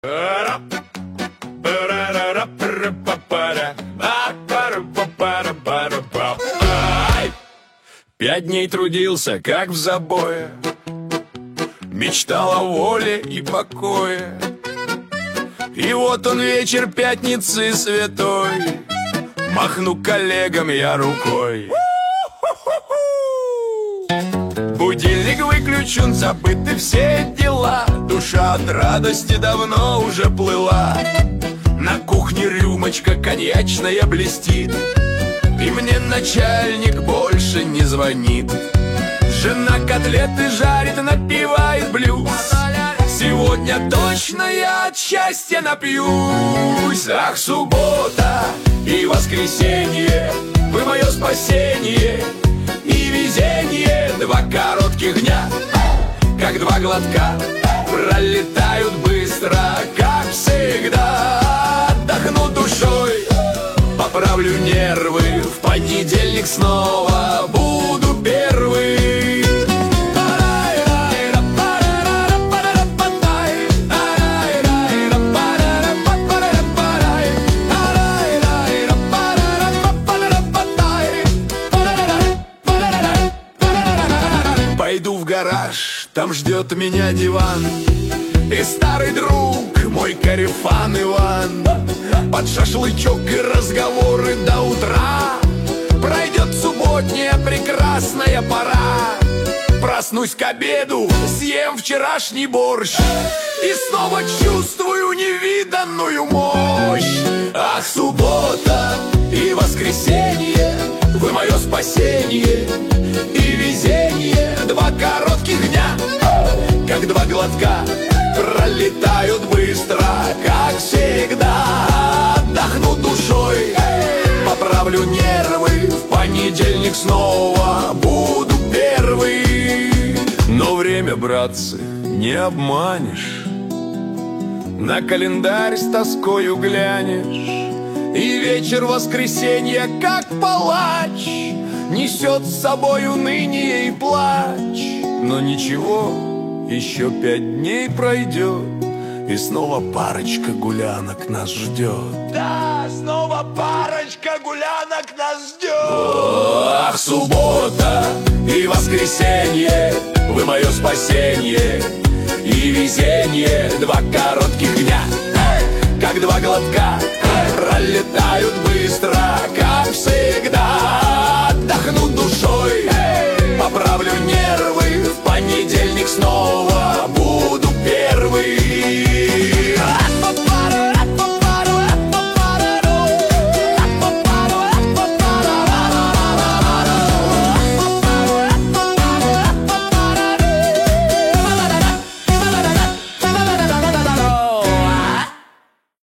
5 дней трудился, как в забое, мечтал о воле и покое. И вот он вечер пятницы святой, махну коллегам я рукой. Будильник выключен, забыты все дела, душа от радости давно уже плыла. На кухне рюмочка коньячная блестит, и мне начальник больше не звонит. Жена котлеты жарит, напевает блюз. Сегодня точно я от счастья напьюсь. Ах, суббота и воскресенье, вы мое спасение и везение. 2 коротких дня, как 2 глотка, пролетают быстро, как всегда. Отдохну душой, поправлю нервы, в понедельник снова буду первый. Пойду в гараж, там ждет меня диван и старый друг, мой корефан Иван. Под шашлычок и разговоры до утра пройдет субботняя прекрасная пора. Проснусь к обеду, съем вчерашний борщ и снова чувствую невиданную мощь. Ах, суббота и воскресенье, вы мое спасение и везение. 2 коротких дня, как 2 глотка, пролетают быстро, как всегда. Отдохну душой, поправлю нервы, в понедельник снова буду первый. Но время, братцы, не обманешь, на календарь с тоскою глянешь, и вечер воскресенья, как палач, несет с собой уныние и плач. Но ничего, еще 5 дней пройдет, и снова парочка гулянок нас ждет. Да, снова парочка гулянок нас ждет. Ах, суббота и воскресенье, вы мое спасение и везение. 2 коротких дня, как 2 глотка, пролетают быстро,